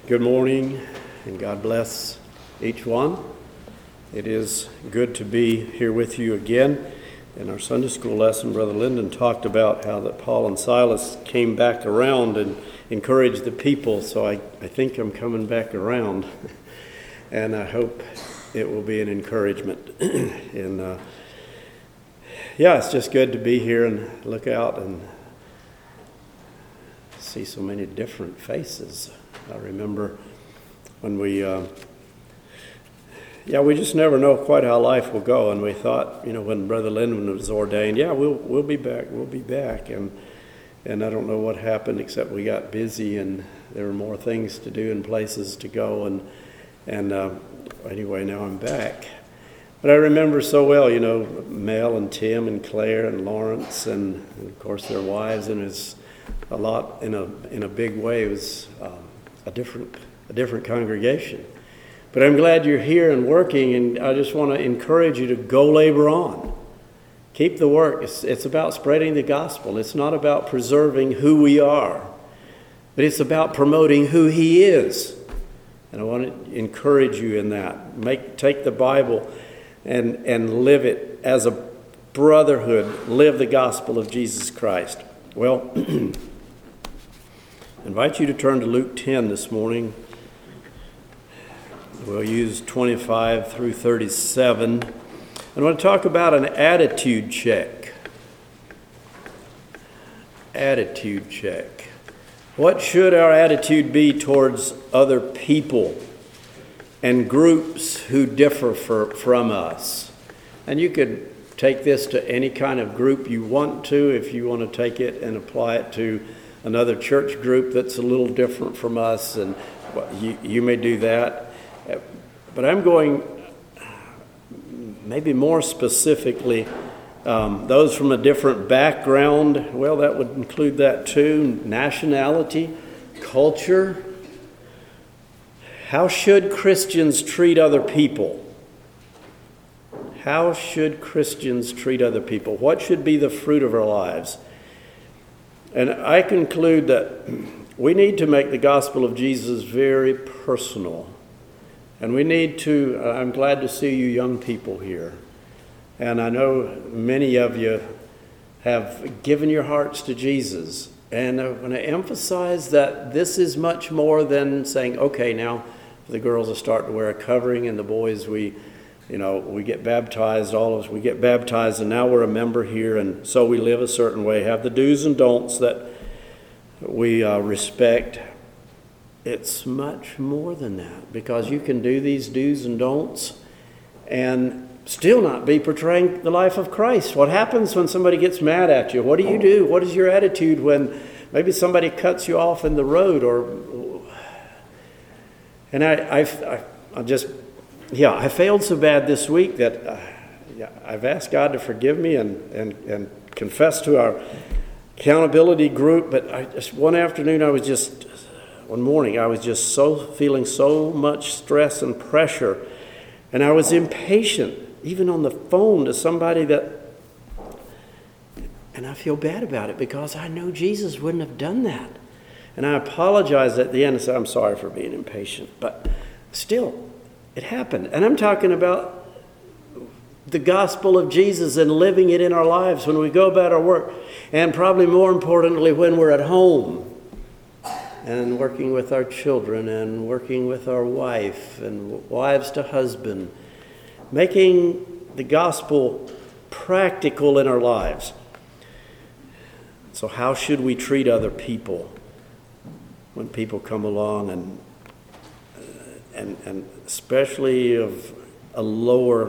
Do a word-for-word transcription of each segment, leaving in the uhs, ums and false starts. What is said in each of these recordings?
Good morning, and God bless each one. It is good to be here with you again. In our Sunday school lesson, Brother Lyndon talked about how that Paul and Silas came back around and encouraged the people, so I, I think I'm coming back around, and I hope it will be an encouragement. and uh, yeah, it's just good to be here and look out and see so many different faces. I remember when we, uh, yeah, we just never know quite how life will go. And we thought, you know, when Brother Lyndon was ordained, yeah, we'll we'll be back, we'll be back. And and I don't know what happened except we got busy and there were more things to do and places to go. And and uh, anyway, now I'm back. But I remember so well, you know, Mel and Tim and Claire and Lawrence and, and of course their wives, and it's a lot in a in a big way. It was um, a different a different congregation. But I'm glad you're here and working, and I just want to encourage you to go labor on. Keep the work. It's, it's about spreading the gospel. It's not about preserving who we are, but it's about promoting who He is. And I want to encourage you in that. Make take the Bible and and live it as a brotherhood. Live the gospel of Jesus Christ. Well, I invite you to turn to Luke ten this morning. We'll use twenty-five through thirty-seven. I want to talk about an attitude check. Attitude check. What should our attitude be towards other people and groups who differ for, from us? And you could take this to any kind of group you want to, if you want to take it and apply it to another church group that's a little different from us, and well, you, you may do that. But I'm going maybe more specifically, um, those from a different background. Well, that would include that too. Nationality, culture. How should Christians treat other people? How should Christians treat other people? What should be the fruit of our lives? And I conclude that we need to make the gospel of Jesus very personal. And we need to, I'm glad to see you young people here. And I know many of you have given your hearts to Jesus. And I want to emphasize that this is much more than saying, okay, now the girls will start to wear a covering, and the boys, we, you know, we get baptized, all of us, we get baptized, and now we're a member here, and so we live a certain way, have the do's and don'ts that we uh, respect. It's much more than that, because you can do these do's and don'ts and still not be portraying the life of Christ. What happens when somebody gets mad at you? What do you do? What is your attitude when maybe somebody cuts you off in the road? Or and I, I, I, I just, yeah, I failed so bad this week that uh, yeah, I've asked God to forgive me and and and confess to our accountability group. But I just one afternoon I was just. One morning, I was just so feeling so much stress and pressure, and I was impatient, even on the phone to somebody that, and I feel bad about it because I know Jesus wouldn't have done that. And I apologized at the end and said, I'm sorry for being impatient, but still, it happened. And I'm talking about the gospel of Jesus and living it in our lives when we go about our work, and probably more importantly, when we're at home. And working with our children and working with our wife and wives to husband, making the gospel practical in our lives. So how should we treat other people when people come along, and and and especially of a lower,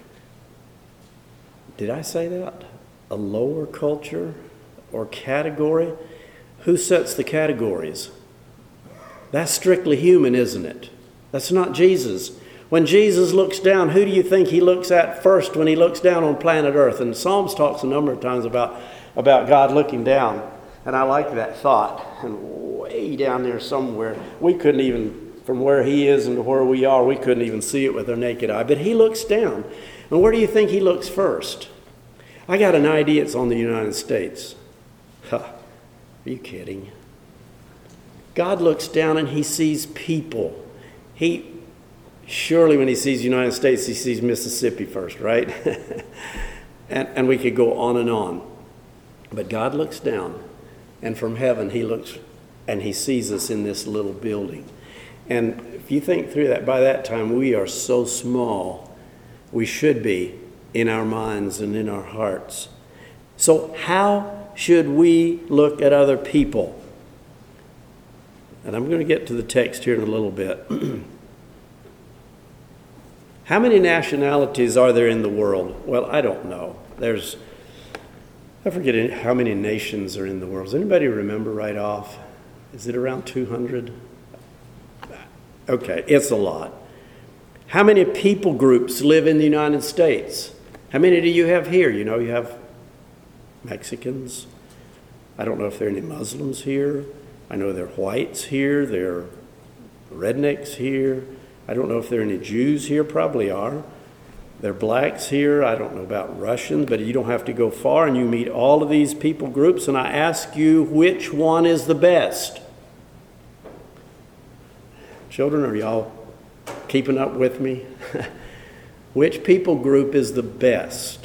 did I say that? A lower culture or category? Who sets the categories? That's strictly human, isn't it? That's not Jesus. When Jesus looks down, who do you think He looks at first when He looks down on planet Earth? And Psalms talks a number of times about, about God looking down. And I like that thought. And way down there somewhere, we couldn't even, from where He is and to where we are, we couldn't even see it with our naked eye. But He looks down. And where do you think He looks first? I got an idea it's on the United States. Huh. Are you kidding? God looks down and he sees people. He surely when he sees the United States, he sees Mississippi first, right? and, and we could go on and on. But God looks down, and from heaven he looks and he sees us in this little building. And if you think through that, by that time we are so small, we should be in our minds and in our hearts. So how should we look at other people? And I'm going to get to the text here in a little bit. How many nationalities are there in the world? Well, I don't know. There's, I forget how many nations are in the world. Does anybody remember right off? Is it around two hundred? Okay, it's a lot. How many people groups live in the United States? How many do you have here? You know, you have Mexicans. I don't know if there are any Muslims here. I know there are whites here. There are rednecks here. I don't know if there are any Jews here. Probably are. There are blacks here. I don't know about Russians, but you don't have to go far and you meet all of these people groups. And I ask you, which one is the best? Children, are y'all keeping up with me? Which people group is the best?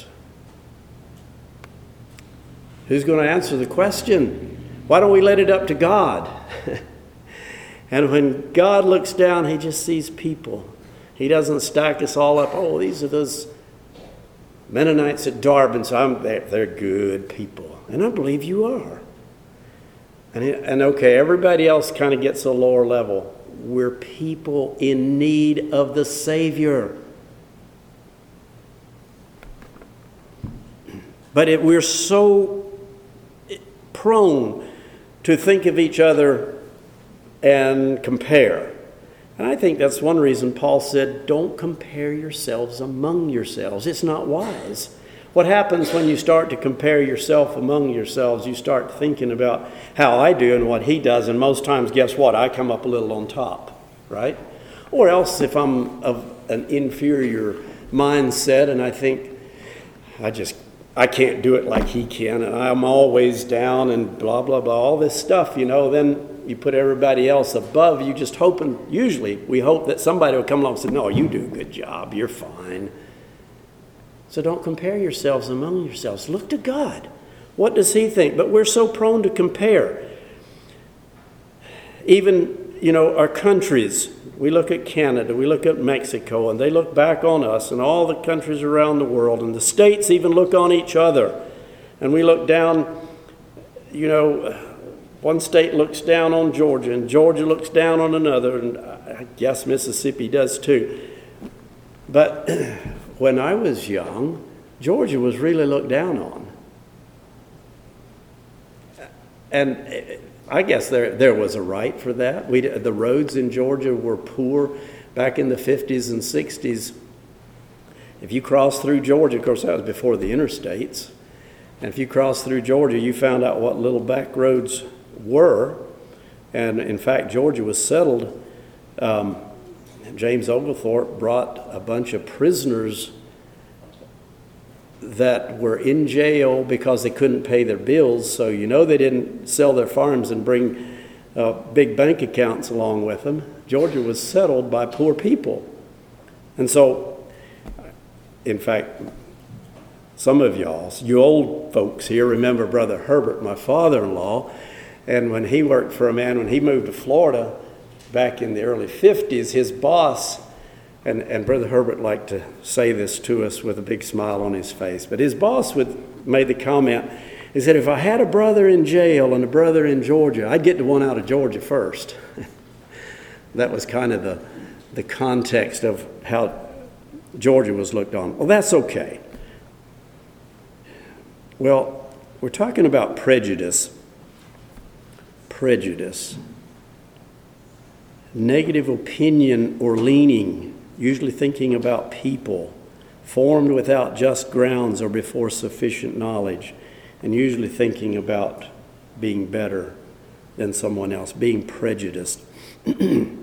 Who's going to answer the question? Why don't we let it up to God? And when God looks down, he just sees people. He doesn't stack us all up. Oh, these are those Mennonites at Darben, so I'm, they're, they're good people. And I believe you are. And, and okay, everybody else kind of gets a lower level. We're people in need of the Savior. But it, we're so prone to think of each other and compare. And I think that's one reason Paul said, don't compare yourselves among yourselves. It's not wise. What happens when you start to compare yourself among yourselves? You start thinking about how I do and what he does, and most times, guess what? I come up a little on top, right? Or else if I'm of an inferior mindset and I think, I just, I can't do it like he can, and I'm always down and blah, blah, blah, all this stuff, you know, then you put everybody else above you, just hoping, usually we hope that somebody will come along and say, no, you do a good job, you're fine. So don't compare yourselves among yourselves. Look to God. What does he think? But we're so prone to compare. Even, you know, our countries, we look at Canada, we look at Mexico, and they look back on us and all the countries around the world, and the states even look on each other. And we look down, you know, one state looks down on Georgia, and Georgia looks down on another, and I guess Mississippi does too. But when I was young, Georgia was really looked down on. And I guess there there was a right for that. We the roads in Georgia were poor back in the fifties and sixties. If you crossed through Georgia, of course that was before the interstates, and if you crossed through Georgia, you found out what little back roads were. And in fact, Georgia was settled. Um, James Oglethorpe brought a bunch of prisoners that were in jail because they couldn't pay their bills. So you know they didn't sell their farms and bring uh, big bank accounts along with them. Georgia was settled by poor people. And so, in fact, some of y'all, you old folks here, remember Brother Herbert, my father-in-law. And when he worked for a man, when he moved to Florida back in the early fifties, his boss, and, and Brother Herbert liked to say this to us with a big smile on his face, but his boss would made the comment, he said, if I had a brother in jail and a brother in Georgia, I'd get the one out of Georgia first. That was kind of the, the context of how Georgia was looked on. Well, that's okay. Well, we're talking about prejudice. Prejudice. Negative opinion or leaning, usually thinking about people, formed without just grounds or before sufficient knowledge, and usually thinking about being better than someone else, being prejudiced. And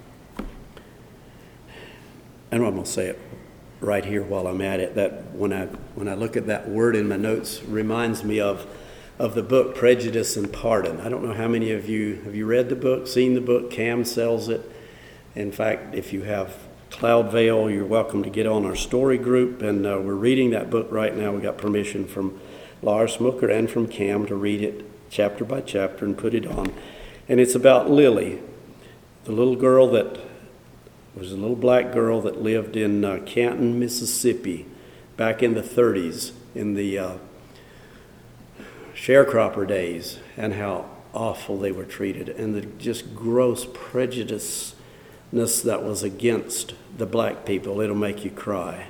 I'm going to say it right here while I'm at it, that when I when I look at that word in my notes, reminds me of of the book Prejudice and Pardon. I don't know how many of you, have you read the book, seen the book? Cam sells it. In fact, if you have Cloudvale, you're welcome to get on our story group, and uh, we're reading that book right now. We got permission from Lars Mooker and from Cam to read it chapter by chapter and put it on. And it's about Lily, the little girl that was a little black girl that lived in uh, Canton, Mississippi, back in the thirties, in the uh, sharecropper days, and how awful they were treated, and the just gross prejudiceness that was against the black people. It'll make you cry.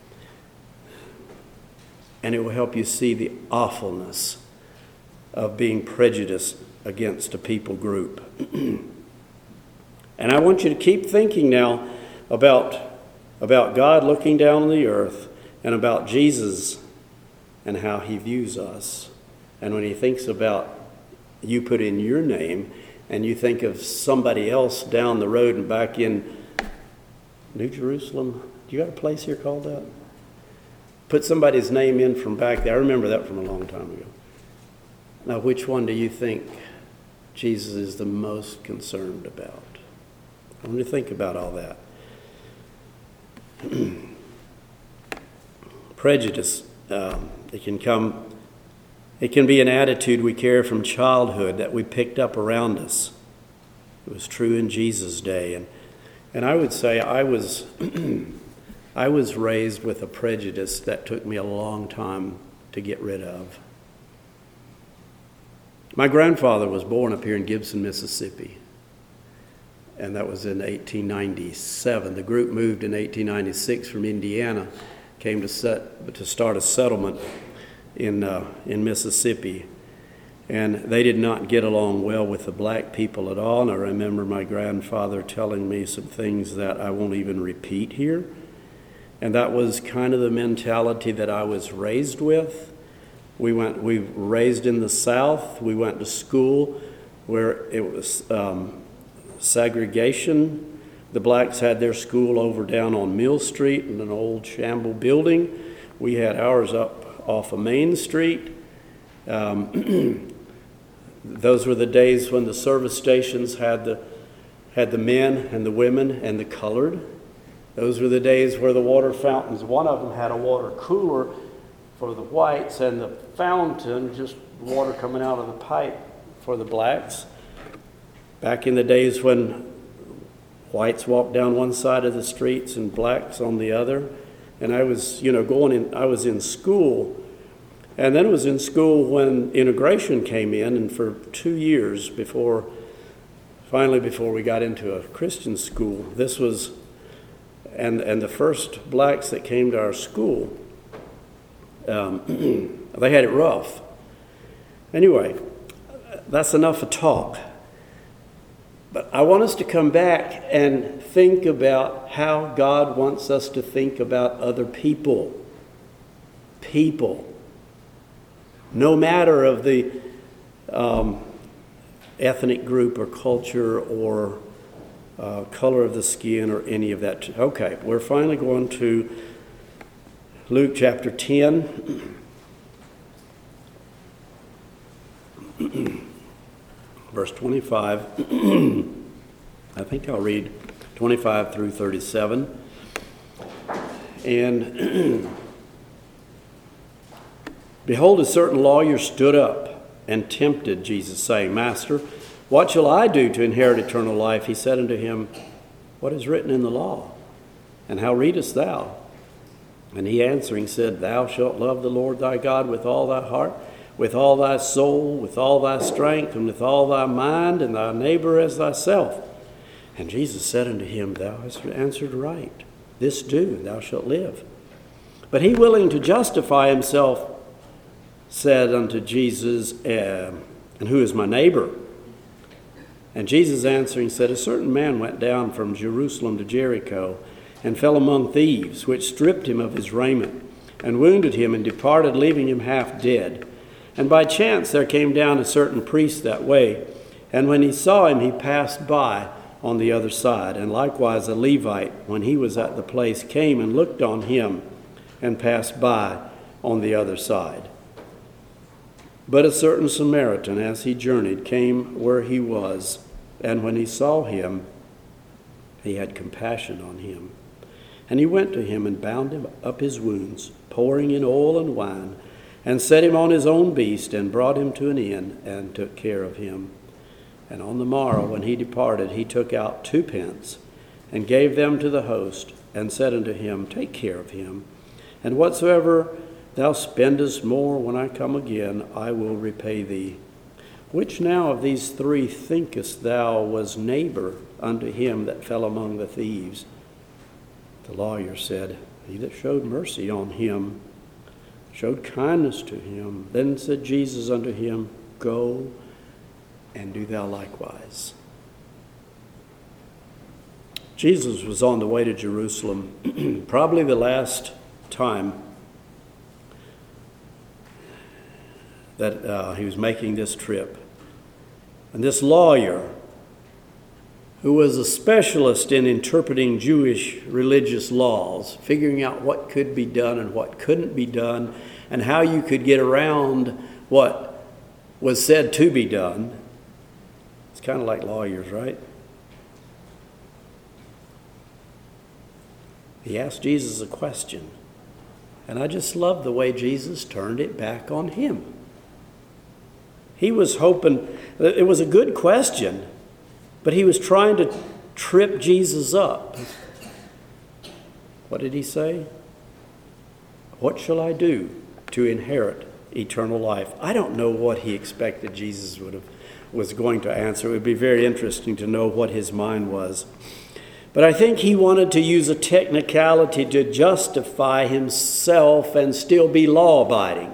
And it will help you see the awfulness of being prejudiced against a people group. And I want you to keep thinking now about, about God looking down on the earth, and about Jesus and how he views us. And when he thinks about, you put in your name, and you think of somebody else down the road and back in New Jerusalem. Do you got a place here called that? Put somebody's name in from back there. I remember that from a long time ago. Now, which one do you think Jesus is the most concerned about? I want you to think about all that. Prejudice, um, it can come, it can be an attitude we carry from childhood that we picked up around us. It was true in Jesus' day, and and I would say I was I was raised with a prejudice that took me a long time to get rid of. My grandfather was born up here in Gibson, Mississippi, and that was in eighteen ninety-seven. The group moved in eighteen ninety-six from Indiana, came to set to start a settlement in uh, in Mississippi, and they did not get along well with the black people at all. And I remember my grandfather telling me some things that I won't even repeat here, and that was kind of the mentality that I was raised with. We went, we were raised in the South. We went to school where it was um, segregation. The blacks had their school over down on Mill Street in an old shamble building. We had ours up off of Main Street. Um, those were the days when the service stations had the had the men and the women and the colored. Those were the days where the water fountains, one of them had a water cooler for the whites, and the fountain, just water coming out of the pipe for the blacks. Back in the days when whites walked down one side of the streets and blacks on the other. And I was, you know, going in, I was in school, and then I was in school when integration came in, and for two years before, finally before we got into a Christian school, this was, and, and the first blacks that came to our school, Um, they had it rough. Anyway, that's enough of talk. But I want us to come back and think about how God wants us to think about other people. People. No matter of the um, ethnic group or culture or uh, color of the skin or any of that. Okay, we're finally going to Luke chapter ten, verse twenty-five. I think I'll read twenty-five through thirty-seven. And behold, a certain lawyer stood up and tempted Jesus, saying, Master, what shall I do to inherit eternal life? He said unto him, What is written in the law? And how readest thou? And he answering said, Thou shalt love the Lord thy God with all thy heart, with all thy soul, with all thy strength, and with all thy mind, and thy neighbor as thyself. And Jesus said unto him, Thou hast answered right. This do, and thou shalt live. But he, willing to justify himself, said unto Jesus, uh, And who is my neighbor? And Jesus answering said, A certain man went down from Jerusalem to Jericho, and fell among thieves, which stripped him of his raiment, and wounded him, and departed, leaving him half dead. And by chance there came down a certain priest that way, and when he saw him, he passed by on the other side. And likewise a Levite, when he was at the place, came and looked on him, and passed by on the other side. But a certain Samaritan, as he journeyed, came where he was, and when he saw him, he had compassion on him. And he went to him and bound him up his wounds, pouring in oil and wine, and set him on his own beast, and brought him to an inn, and took care of him. And on the morrow, when he departed, he took out two pence, and gave them to the host, and said unto him, Take care of him, and whatsoever thou spendest more when I come again, I will repay thee. Which now of these three thinkest thou was neighbor unto him that fell among the thieves? The lawyer said, He that showed mercy on him, showed kindness to him. Then said Jesus unto him, Go and do thou likewise. Jesus was on the way to Jerusalem, probably the last time that uh, he was making this trip. And this lawyer, who was a specialist in interpreting Jewish religious laws, figuring out what could be done and what couldn't be done, and how you could get around what was said to be done. It's kind of like lawyers, right? He asked Jesus a question, and I just love the way Jesus turned it back on him. He was hoping, it was a good question, but he was trying to trip Jesus up. What did he say? What shall I do to inherit eternal life? I don't know what he expected Jesus would have was going to answer. It would be very interesting to know what his mind was. But I think he wanted to use a technicality to justify himself and still be law-abiding.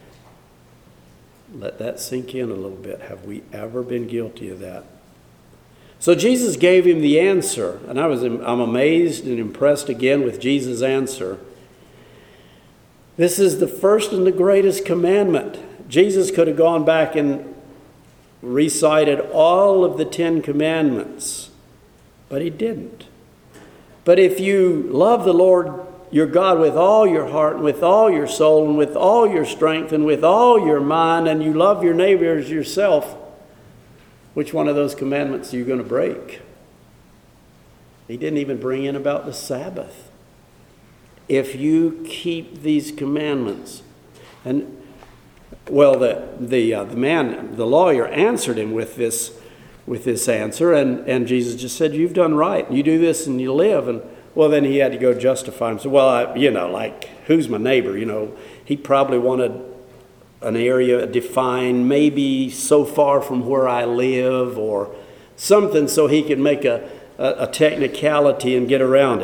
Let that sink in a little bit. Have we ever been guilty of that? So Jesus gave him the answer, and I was I'm amazed and impressed again with Jesus' answer. This is the first and the greatest commandment. Jesus could have gone back and recited all of the Ten Commandments, but he didn't. But if you love the Lord your God with all your heart, and with all your soul, and with all your strength, and with all your mind, and you love your neighbor as yourself, which one of those commandments are you going to break? He didn't even bring in about the Sabbath. If you keep these commandments, and well, the the uh, the man, the lawyer, answered him with this with this answer, and and Jesus just said, "You've done right. You do this, and you live." And well, then he had to go justify himself. Well, I, you know, like, who's my neighbor? You know, he probably wanted an area defined, maybe so far from where I live, or something, so he could make a a, a technicality and get around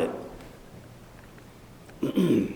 it.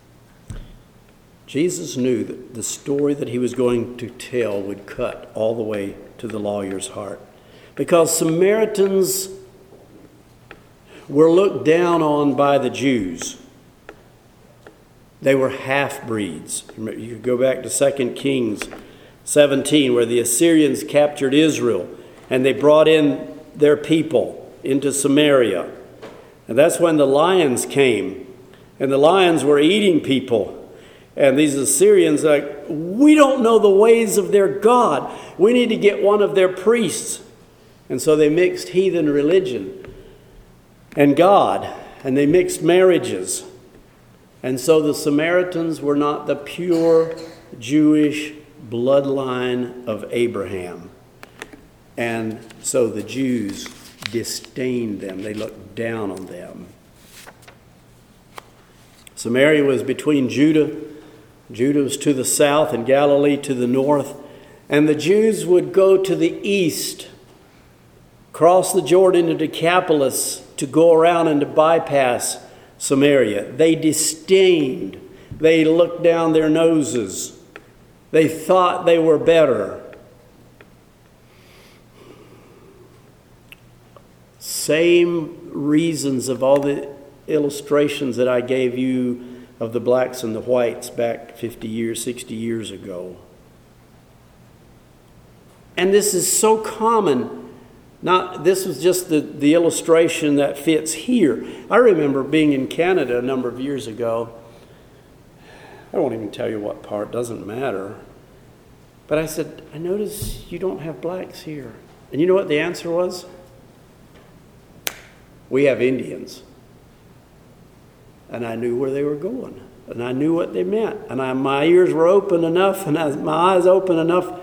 Jesus knew that the story that he was going to tell would cut all the way to the lawyer's heart, because Samaritans were looked down on by the Jews. They were half-breeds. You could go back to Second Kings seventeen, where the Assyrians captured Israel, and they brought in their people into Samaria. And that's when the lions came, and the lions were eating people. And these Assyrians are like, we don't know the ways of their God. We need to get one of their priests. And so they mixed heathen religion and God, and they mixed marriages. And so the Samaritans were not the pure Jewish bloodline of Abraham. And so the Jews disdained them. They looked down on them. Samaria was between Judah. Judah was to the south and Galilee to the north. And the Jews would go to the east, cross the Jordan into Decapolis to go around and to bypass Samaria. They disdained. They looked down their noses. They thought they were better. Same reasons of all the illustrations that I gave you of the blacks and the whites back fifty years, sixty years ago. And this is so common. Not, this was just the, the illustration that fits here. I remember being in Canada a number of years ago. I won't even tell you what part, doesn't matter. But I said, I notice you don't have blacks here. And you know what the answer was? We have Indians. And I knew where they were going. And I knew what they meant. And I, my ears were open enough and I, my eyes open enough.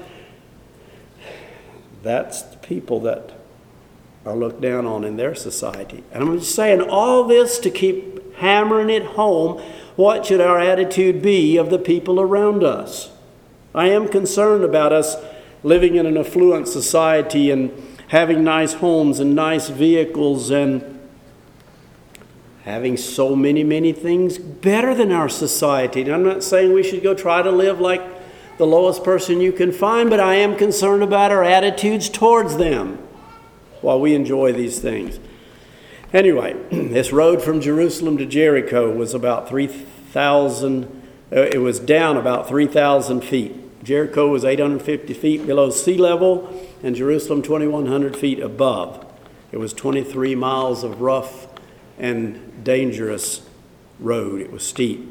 That's the people that are looked down on in their society. And I'm just saying all this to keep hammering it home. What should our attitude be of the people around us? I am concerned about us living in an affluent society and having nice homes and nice vehicles and having so many, many things better than our society. And I'm not saying we should go try to live like the lowest person you can find, but I am concerned about our attitudes towards them while we enjoy these things. Anyway, this road from Jerusalem to Jericho was about three thousand, uh, it was down about three thousand feet. Jericho was eight hundred fifty feet below sea level and Jerusalem twenty-one hundred feet above. It was twenty-three miles of rough and dangerous road. It was steep.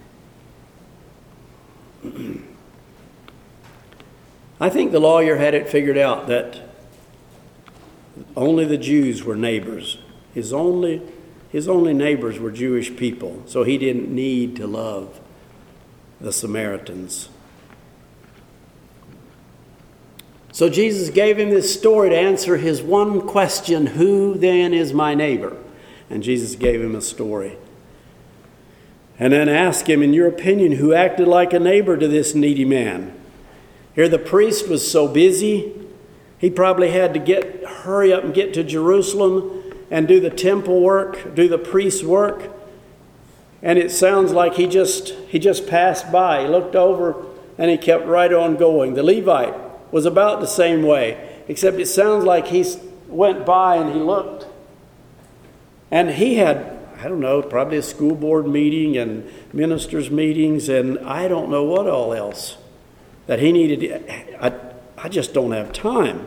I think the lawyer had it figured out that only the Jews were neighbors. His only, his only neighbors were Jewish people, so he didn't need to love the Samaritans. So Jesus gave him this story to answer his one question, who then is my neighbor? And Jesus gave him a story. And then asked him, in your opinion, who acted like a neighbor to this needy man? Here the priest was so busy, he probably had to get hurry up and get to Jerusalem and do the temple work, do the priest's work. And it sounds like he just he just passed by. He looked over and he kept right on going. The Levite was about the same way, except it sounds like he went by and he looked. And he had, I don't know, probably a school board meeting and ministers' meetings and I don't know what all else that he needed. I, I just don't have time.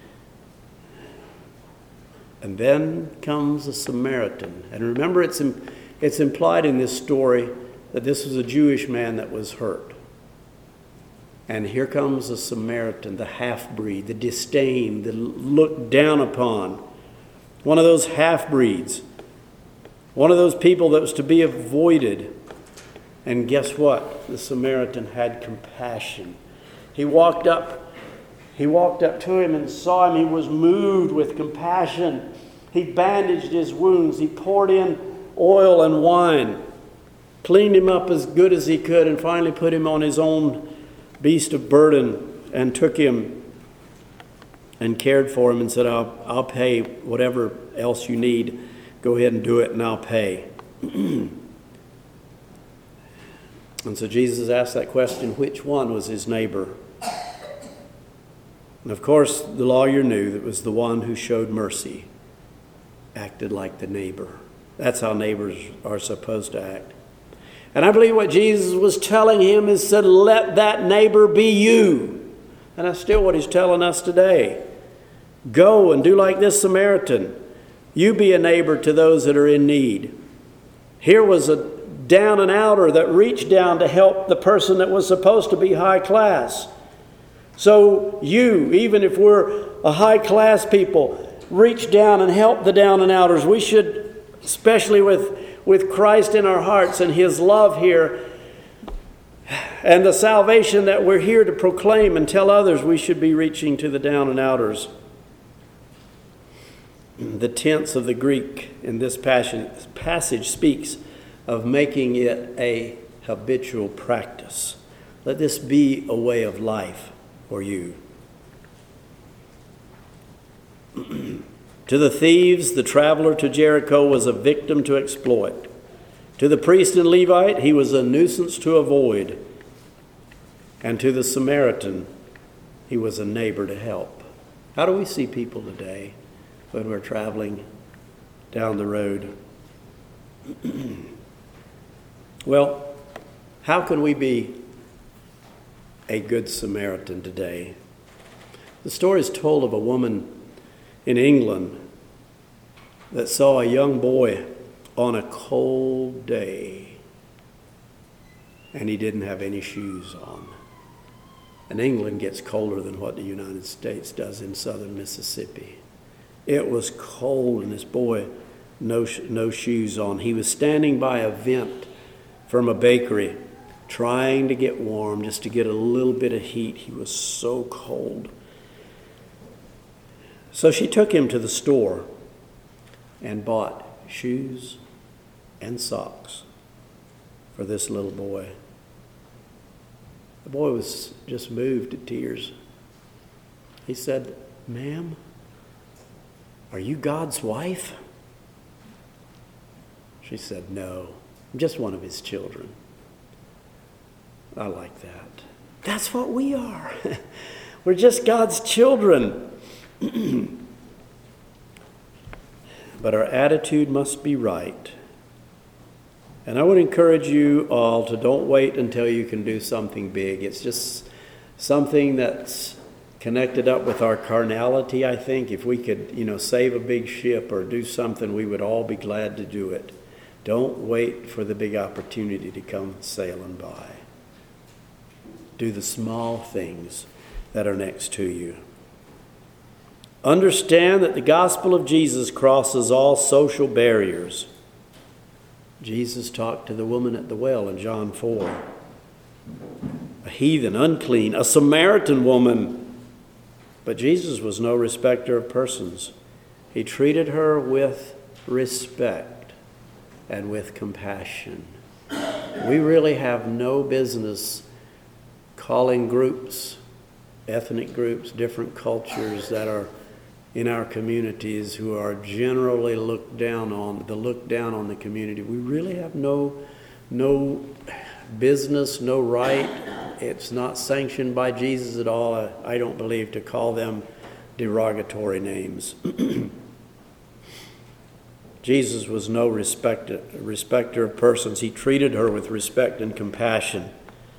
And then comes a Samaritan. And remember, it's it's implied in this story that this was a Jewish man that was hurt. And here comes a Samaritan, the half-breed, the disdain, the looked down upon. One of those half-breeds. One of those people that was to be avoided. And guess what? The Samaritan had compassion. He walked up. He walked up to him and saw him. He was moved with compassion. He bandaged his wounds. He poured in oil and wine, cleaned him up as good as he could, and finally put him on his own beast of burden and took him and cared for him and said, I'll, I'll pay whatever else you need. Go ahead and do it and I'll pay. And so Jesus asked that question, which one was his neighbor? And of course, the lawyer knew that it was the one who showed mercy, acted like the neighbor. That's how neighbors are supposed to act. And I believe what Jesus was telling him is said, let that neighbor be you. And that's still what he's telling us today. Go and do like this Samaritan. You be a neighbor to those that are in need. Here was a down and outer that reached down to help the person that was supposed to be high class. So you, even if we're a high class people, reach down and help the down and outers. We should, especially with, with Christ in our hearts and his love here and the salvation that we're here to proclaim and tell others, we should be reaching to the down and outers. The tense of the Greek in this passage speaks of making it a habitual practice. Let this be a way of life for you. To the thieves, the traveler to Jericho was a victim to exploit. To the priest and Levite, he was a nuisance to avoid. And to the Samaritan, he was a neighbor to help. How do we see people today when we're traveling down the road? Well, how can we be a good Samaritan today? The story is told of a woman in England that saw a young boy on a cold day and he didn't have any shoes on. And England gets colder than what the United States does in southern Mississippi. It was cold, and this boy, no, no shoes on. He was standing by a vent from a bakery, trying to get warm, just to get a little bit of heat. He was so cold. So she took him to the store and bought shoes and socks for this little boy. The boy was just moved to tears. He said, "Ma'am, are you God's wife?" She said, "No, I'm just one of his children." I like that. That's what we are. We're just God's children. But our attitude must be right. And I would encourage you all to don't wait until you can do something big. It's just something that's connected up with our carnality, I think. If we could, you know, save a big ship or do something, we would all be glad to do it. Don't wait for the big opportunity to come sailing by. Do the small things that are next to you. Understand that the gospel of Jesus crosses all social barriers. Jesus talked to the woman at the well in John four. A heathen, unclean, a Samaritan woman. But Jesus was no respecter of persons. He treated her with respect and with compassion. We really have no business calling groups, ethnic groups, different cultures that are in our communities who are generally looked down on, the look down on the community. We really have no, no business, no right. It's not sanctioned by Jesus at all, I, I don't believe, to call them derogatory names. Jesus was no respect, respecter of persons. He treated her with respect and compassion.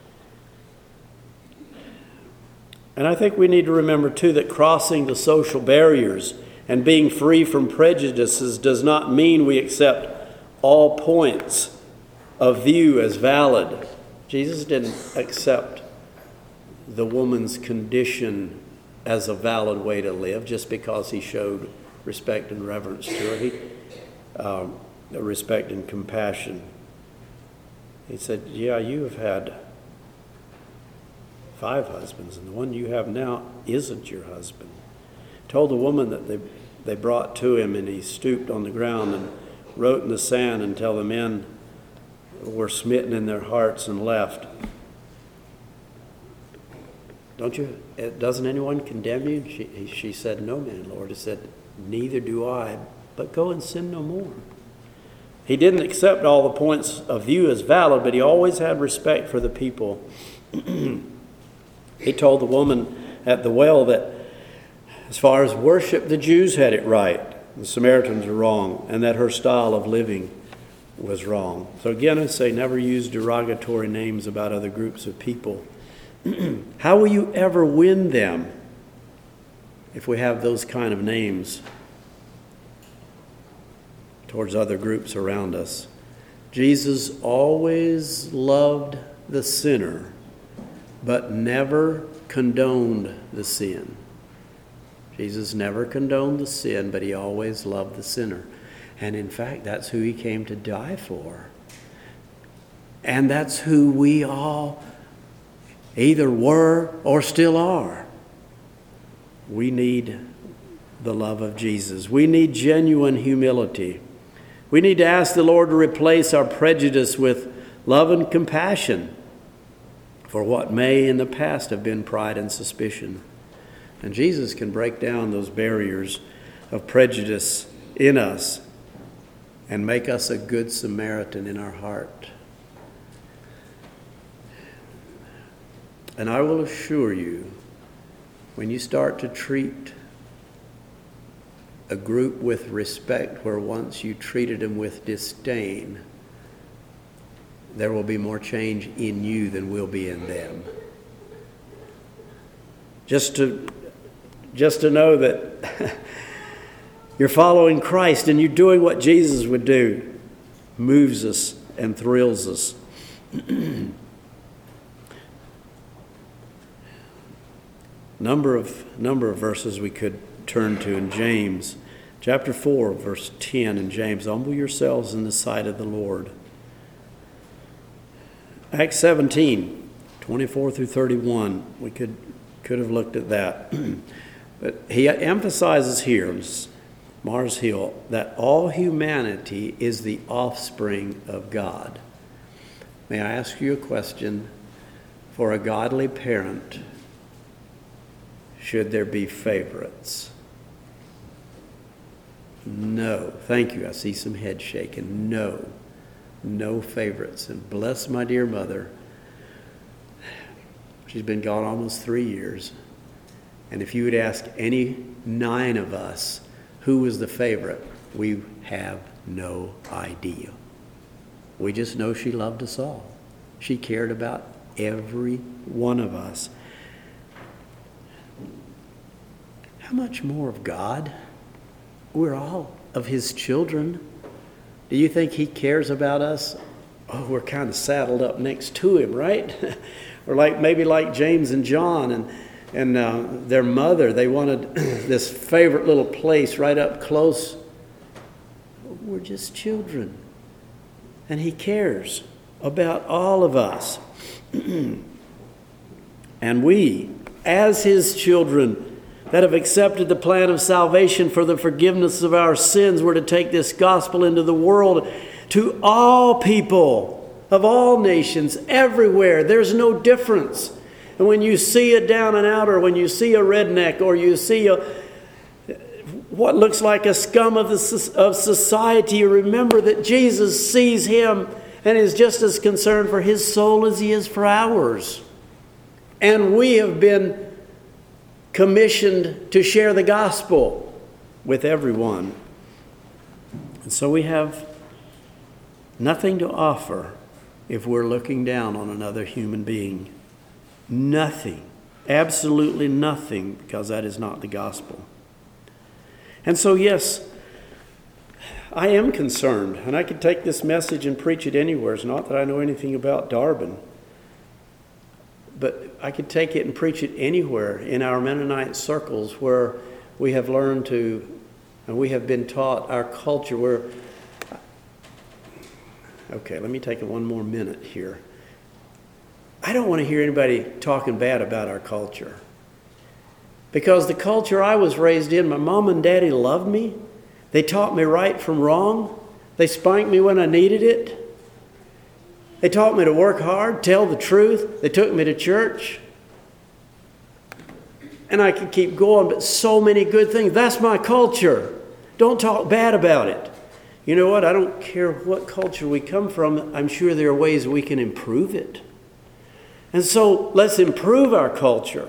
And I think we need to remember, too, that crossing the social barriers and being free from prejudices does not mean we accept all points of view as valid. Jesus didn't accept the woman's condition as a valid way to live just because he showed respect and reverence to her. He, um, respect and compassion. He said, yeah, you have had five husbands, and the one you have now isn't your husband. Told the woman that they they brought to him, and he stooped on the ground and wrote in the sand until the men were smitten in their hearts and left. Don't you? Doesn't anyone condemn you? She she said, "No, man, Lord." He said, "Neither do I, but go and sin no more." He didn't accept all the points of view as valid, but he always had respect for the people. He told the woman at the well that as far as worship, the Jews had it right, the Samaritans were wrong, and that her style of living was wrong. So again, I say never use derogatory names about other groups of people. How will you ever win them if we have those kind of names towards other groups around us? Jesus always loved the sinner, but never condoned the sin. Jesus never condoned the sin, but he always loved the sinner. And in fact, that's who he came to die for. And that's who we all either were or still are. We need the love of Jesus. We need genuine humility. We need to ask the Lord to replace our prejudice with love and compassion for what may in the past have been pride and suspicion. And Jesus can break down those barriers of prejudice in us and make us a good Samaritan in our heart. And I will assure you, when you start to treat a group with respect where once you treated them with disdain, there will be more change in you than will be in them. Just to, just to know that you're following Christ and you're doing what Jesus would do moves us and thrills us. Number of number of verses we could turn to in James. Chapter four, verse ten in James, humble yourselves in the sight of the Lord. Acts seventeen, twenty-four through thirty-one, we could could have looked at that. But he emphasizes here, Mars Hill, that all humanity is the offspring of God. May I ask you a question? For a godly parent, should there be favorites? No. Thank you. I see some head shaking. No. No favorites. And bless my dear mother. She's been gone almost three years. And if you would ask any nine of us who was the favorite, we have no idea. We just know she loved us all. She cared about every one of us. How much more of God? We're all of his children. Do you think he cares about us? Oh, we're kind of saddled up next to him, right? Or like maybe like James and John and and uh, their mother. They wanted this favorite little place right up close. We're just children. And he cares about all of us. And we, as his children, that have accepted the plan of salvation for the forgiveness of our sins, we're to take this gospel into the world to all people of all nations, everywhere. There's no difference. And when you see a down and out, or when you see a redneck, or you see a what looks like a scum of, the, of society, you remember that Jesus sees him and is just as concerned for his soul as he is for ours. And we have been commissioned to share the gospel with everyone. And so we have nothing to offer if we're looking down on another human being. Nothing. Absolutely nothing, because that is not the gospel. And so, yes, I am concerned, and I could take this message and preach it anywhere. It's not that I know anything about Darben, but I could take it and preach it anywhere in our Mennonite circles where we have learned to, and we have been taught our culture where, okay, let me take one more minute here. I don't want to hear anybody talking bad about our culture. Because the culture I was raised in, my mom and daddy loved me. They taught me right from wrong. They spanked me when I needed it. They taught me to work hard, tell the truth. They took me to church. And I could keep going, but so many good things. That's my culture. Don't talk bad about it. You know what? I don't care what culture we come from. I'm sure there are ways we can improve it. And so let's improve our culture.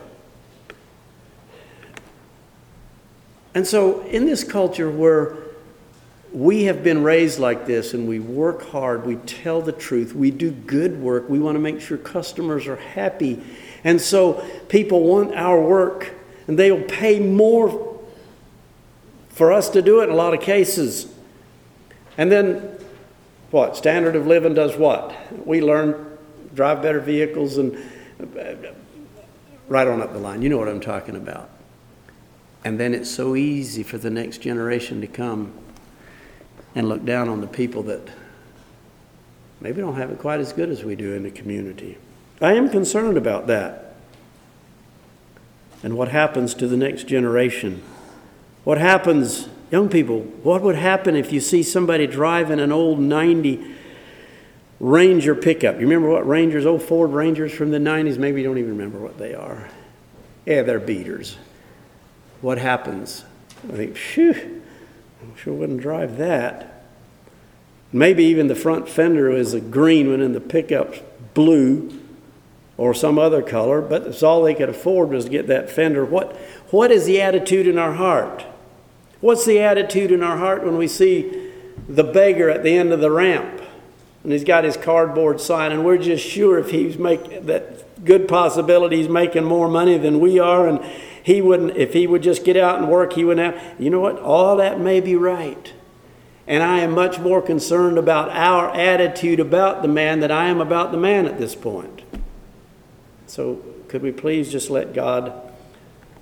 And so in this culture where we have been raised like this and we work hard, we tell the truth, we do good work, we want to make sure customers are happy. And so people want our work and they'll pay more for us to do it in a lot of cases. And then what? Standard of living does what? We learn, drive better vehicles and right on up the line. You know what I'm talking about. And then it's so easy for the next generation to come and look down on the people that maybe don't have it quite as good as we do in the community. I am concerned about that. And what happens to the next generation? What happens, young people, what would happen if you see somebody driving an old ninety Ranger pickup? You remember what Rangers, old Ford Rangers from the nineties? Maybe you don't even remember what they are. Yeah, they're beaters. What happens? I think, phew, I sure wouldn't drive that. Maybe even the front fender is a green one and the pickup's blue or some other color, but it's all they could afford was to get that fender. What, what is the attitude in our heart? What's the attitude in our heart when we see the beggar at the end of the ramp and he's got his cardboard sign and we're just sure if he's making that good possibility he's making more money than we are, and he wouldn't, if he would just get out and work, he wouldn't have, you know what? All that may be right. And I am much more concerned about our attitude about the man than I am about the man at this point. So could we please just let God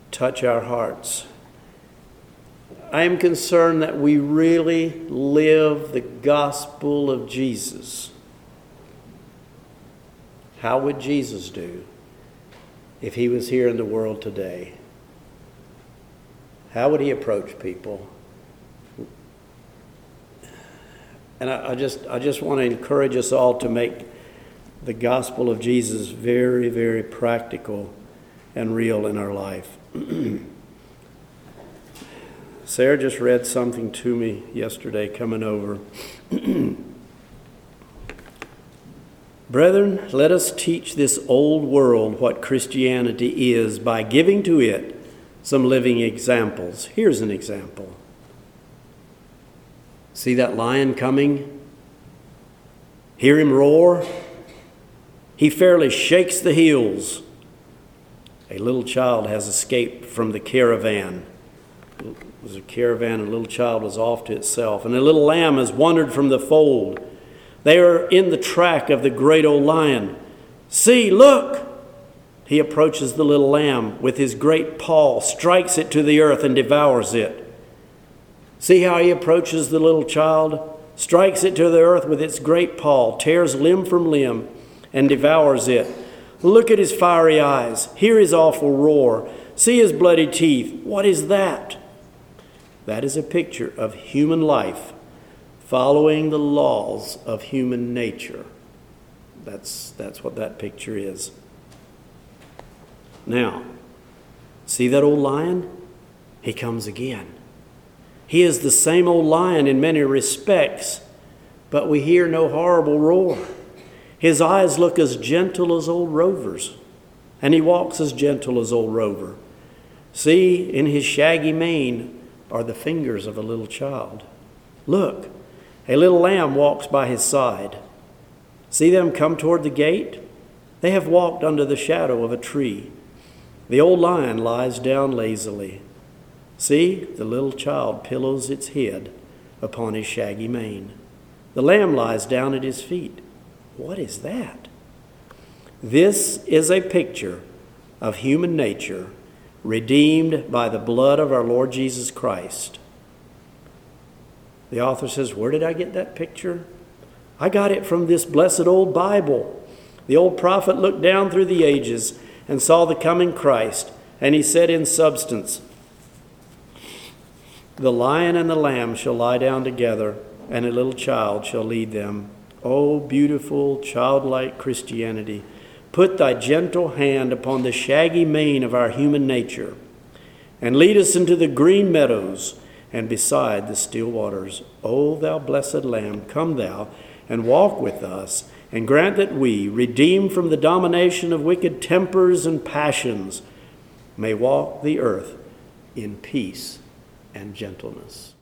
touch our hearts. I am concerned that we really live the gospel of Jesus. How would Jesus do if he was here in the world today? How would he approach people? And I, I just I just want to encourage us all to make the gospel of Jesus very, very practical and real in our life. Sarah just read something to me yesterday coming over. Brethren, let us teach this old world what Christianity is by giving to it some living examples. Here's an example. See that lion coming? Hear him roar? He fairly shakes the hills. A little child has escaped from the caravan. It was a caravan, and a little child was off to itself. And a little lamb has wandered from the fold. They are in the track of the great old lion. See, look! He approaches the little lamb with his great paw, strikes it to the earth and devours it. See how he approaches the little child, strikes it to the earth with its great paw, tears limb from limb, and devours it. Look at his fiery eyes. Hear his awful roar. See his bloody teeth. What is that? That is a picture of human life following the laws of human nature. That's, that's what that picture is. Now, see that old lion? He comes again. He is the same old lion in many respects, but we hear no horrible roar. His eyes look as gentle as old Rover's, and he walks as gentle as old Rover. See, in his shaggy mane are the fingers of a little child. Look, a little lamb walks by his side. See them come toward the gate? They have walked under the shadow of a tree. The old lion lies down lazily. See, the little child pillows its head upon his shaggy mane. The lamb lies down at his feet. What is that? This is a picture of human nature redeemed by the blood of our Lord Jesus Christ. The author says, where did I get that picture? I got it from this blessed old Bible. The old prophet looked down through the ages and saw the coming Christ, and he said in substance, the lion and the lamb shall lie down together, and a little child shall lead them. O beautiful, childlike Christianity, put thy gentle hand upon the shaggy mane of our human nature, and lead us into the green meadows and beside the still waters. O thou blessed Lamb, come thou and walk with us, and grant that we, redeemed from the domination of wicked tempers and passions, may walk the earth in peace and gentleness.